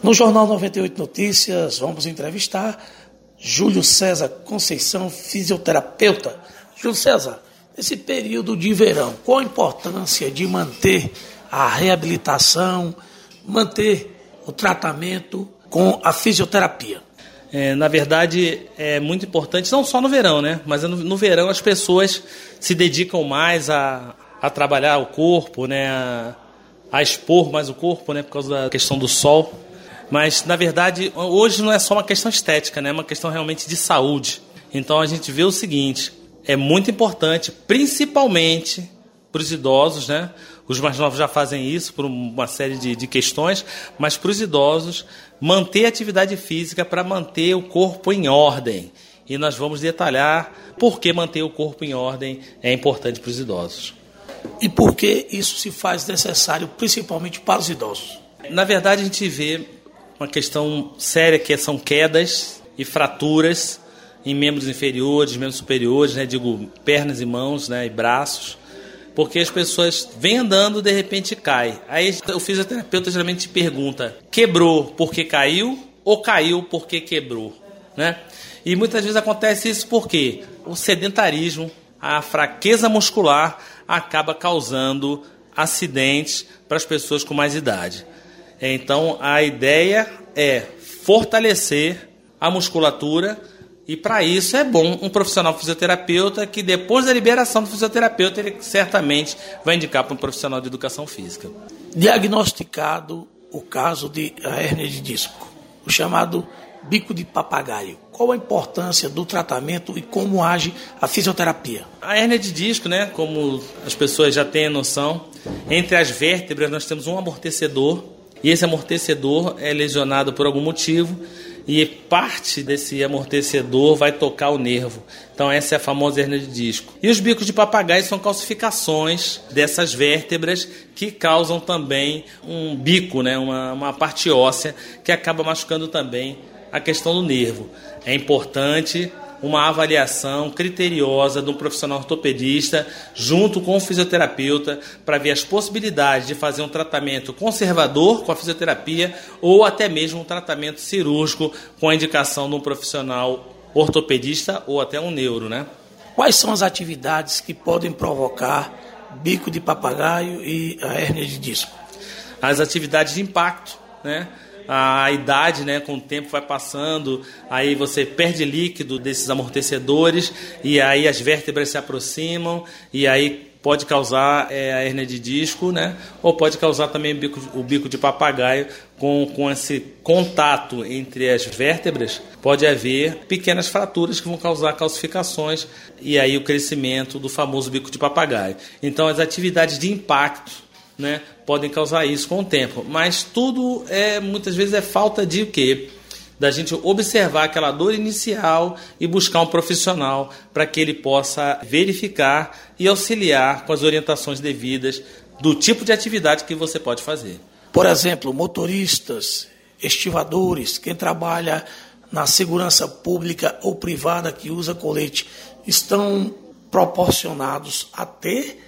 No Jornal 98 Notícias, vamos entrevistar Júlio César Conceição, fisioterapeuta. Júlio César, nesse período de verão, qual a importância de manter a reabilitação, manter o tratamento com a fisioterapia? Na verdade, é muito importante, não só no verão, né? Mas no verão as pessoas se dedicam mais a trabalhar o corpo, né? A expor mais o corpo, né? Por causa da questão do sol. Mas, na verdade, hoje não é só uma questão estética, né? É uma questão realmente de saúde. Então, a gente vê o seguinte, é muito importante, principalmente para os idosos, né? Os mais novos já fazem isso por uma série de questões, mas para os idosos, manter a atividade física para manter o corpo em ordem. E nós vamos detalhar por que manter o corpo em ordem é importante para os idosos. E por que isso se faz necessário, principalmente para os idosos? Na verdade, a gente vê uma questão séria que são quedas e fraturas em membros inferiores, membros superiores, né? Digo, pernas e mãos, né? E braços, porque as pessoas vêm andando e de repente cai. Aí o fisioterapeuta geralmente pergunta, quebrou porque caiu ou caiu porque quebrou, né? E muitas vezes acontece isso porque o sedentarismo, a fraqueza muscular acaba causando acidentes para as pessoas com mais idade. Então, a ideia é fortalecer a musculatura e, para isso, é bom um profissional fisioterapeuta que, depois da liberação do fisioterapeuta, ele certamente vai indicar para um profissional de educação física. Diagnosticado o caso de hérnia de disco, o chamado bico de papagaio. Qual a importância do tratamento e como age a fisioterapia? A hérnia de disco, né, como as pessoas já têm a noção, entre as vértebras nós temos um amortecedor, e esse amortecedor é lesionado por algum motivo e parte desse amortecedor vai tocar o nervo. Então essa é a famosa hérnia de disco. E os bicos de papagaio são calcificações dessas vértebras que causam também um bico, né, uma parte óssea que acaba machucando também a questão do nervo. É importante uma avaliação criteriosa de um profissional ortopedista junto com o fisioterapeuta para ver as possibilidades de fazer um tratamento conservador com a fisioterapia ou até mesmo um tratamento cirúrgico com a indicação de um profissional ortopedista ou até um neuro, né? Quais são as atividades que podem provocar bico de papagaio e a hérnia de disco? As atividades de impacto, né? A idade, né, com o tempo vai passando, aí você perde líquido desses amortecedores e aí as vértebras se aproximam e aí pode causar a hérnia de disco, né, ou pode causar também o bico de papagaio. Com esse contato entre as vértebras, pode haver pequenas fraturas que vão causar calcificações e aí o crescimento do famoso bico de papagaio. Então as atividades de impacto, né, podem causar isso com o tempo, mas tudo muitas vezes é falta de o quê? Da gente observar aquela dor inicial e buscar um profissional para que ele possa verificar e auxiliar com as orientações devidas do tipo de atividade que você pode fazer. Por exemplo, motoristas, estivadores, quem trabalha na segurança pública ou privada que usa colete, estão proporcionados a ter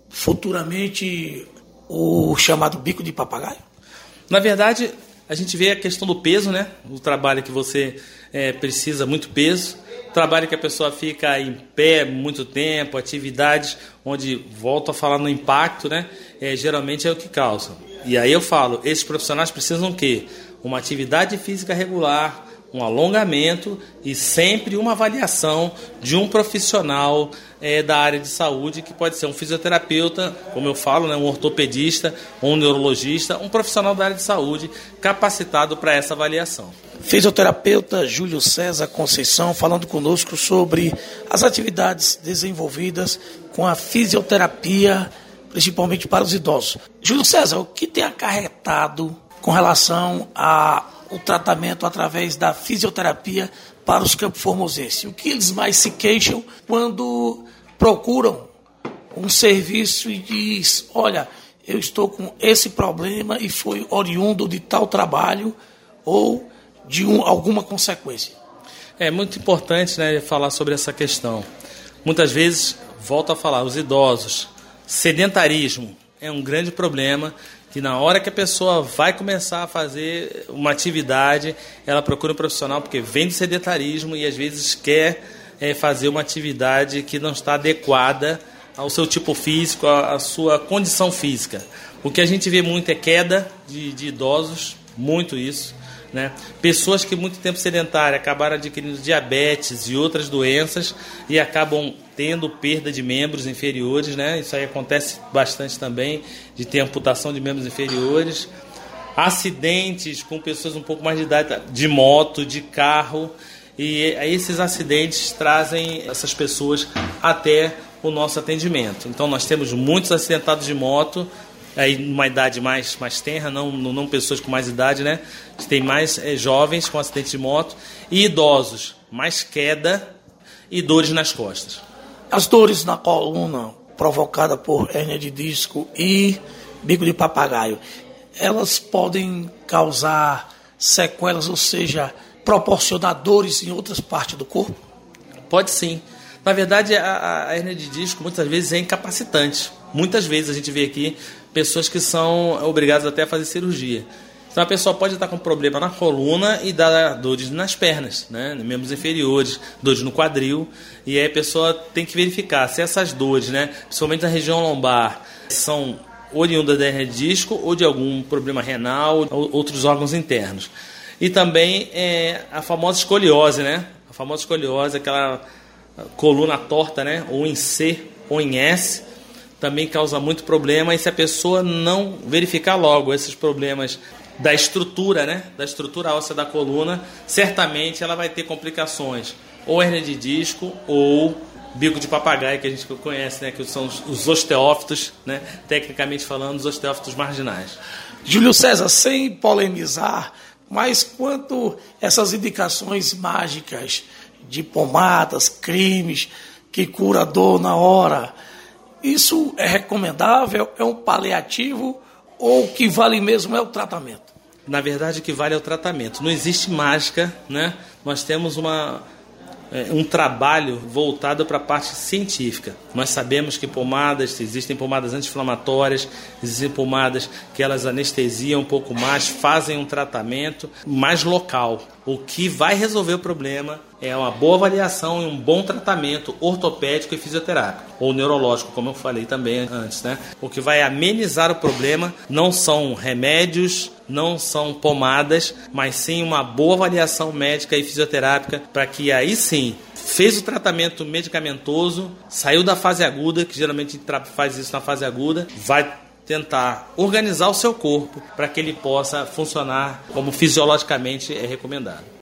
futuramente o chamado bico de papagaio? Na verdade, a gente vê a questão do peso, né? O trabalho que você precisa muito peso, o trabalho que a pessoa fica em pé muito tempo, atividades onde, volto a falar no impacto, né? Geralmente é o que causa. E aí eu falo, esses profissionais precisam o quê? Uma atividade física regular, um alongamento e sempre uma avaliação de um profissional da área de saúde, que pode ser um fisioterapeuta, como eu falo, né, um ortopedista, um neurologista, um profissional da área de saúde capacitado para essa avaliação. Fisioterapeuta Júlio César Conceição falando conosco sobre as atividades desenvolvidas com a fisioterapia, principalmente para os idosos. Júlio César, o que tem acarretado com relação ao tratamento através da fisioterapia para os campos formosenses? O que eles mais se queixam quando procuram um serviço e diz, olha, eu estou com esse problema e foi oriundo de tal trabalho ou de alguma consequência? É muito importante, né, falar sobre essa questão. Muitas vezes, volto a falar, os idosos, sedentarismo é um grande problema que na hora que a pessoa vai começar a fazer uma atividade, ela procura um profissional porque vem do sedentarismo e às vezes quer fazer uma atividade que não está adequada ao seu tipo físico, à sua condição física. O que a gente vê muito é queda de idosos, muito isso, né? Pessoas que muito tempo sedentária acabaram adquirindo diabetes e outras doenças e acabam tendo perda de membros inferiores, né? Isso aí acontece bastante também, de ter amputação de membros inferiores. Acidentes com pessoas um pouco mais de idade, de moto, de carro, e esses acidentes trazem essas pessoas até o nosso atendimento. Então nós temos muitos acidentados de moto, aí numa idade mais tenra, não pessoas com mais idade, né? Tem mais jovens com acidente de moto e idosos, mais queda e dores nas costas. As dores na coluna provocadas por hérnia de disco e bico de papagaio, elas podem causar sequelas, ou seja, proporcionar dores em outras partes do corpo? Pode sim. Na verdade, a hérnia de disco muitas vezes é incapacitante. Muitas vezes a gente vê aqui pessoas que são obrigadas até a fazer cirurgia. Então a pessoa pode estar com problema na coluna e dar dores nas pernas, né? Membros inferiores, dores no quadril. E aí a pessoa tem que verificar se essas dores, né, principalmente na região lombar, são oriundas da hérnia de disco ou de algum problema renal ou outros órgãos internos. E também a famosa escoliose, né? A famosa escoliose, aquela coluna torta, né? Ou em C ou em S, também causa muito problema. E se a pessoa não verificar logo esses problemas da estrutura, né? Da estrutura óssea da coluna, certamente ela vai ter complicações, ou hérnia de disco ou bico de papagaio, que a gente conhece, né? Que são os osteófitos, né? Tecnicamente falando, os osteófitos marginais. Júlio César, sem polemizar, mas quanto essas indicações mágicas de pomadas, cremes, que cura a dor na hora, isso é recomendável? É um paliativo? Ou o que vale mesmo é o tratamento? Na verdade, o que vale é o tratamento. Não existe mágica, né? Nós temos um trabalho voltado para a parte científica. Nós sabemos que existem pomadas anti-inflamatórias, existem pomadas que elas anestesiam um pouco mais, fazem um tratamento mais local. O que vai resolver o problema é uma boa avaliação e um bom tratamento ortopédico e fisioterápico, ou neurológico, como eu falei também antes, né? O que vai amenizar o problema não são remédios, não são pomadas, mas sim uma boa avaliação médica e fisioterápica, para que aí sim, fez o tratamento medicamentoso, saiu da fase aguda, que geralmente faz isso na fase aguda, vai tentar organizar o seu corpo para que ele possa funcionar como fisiologicamente é recomendado.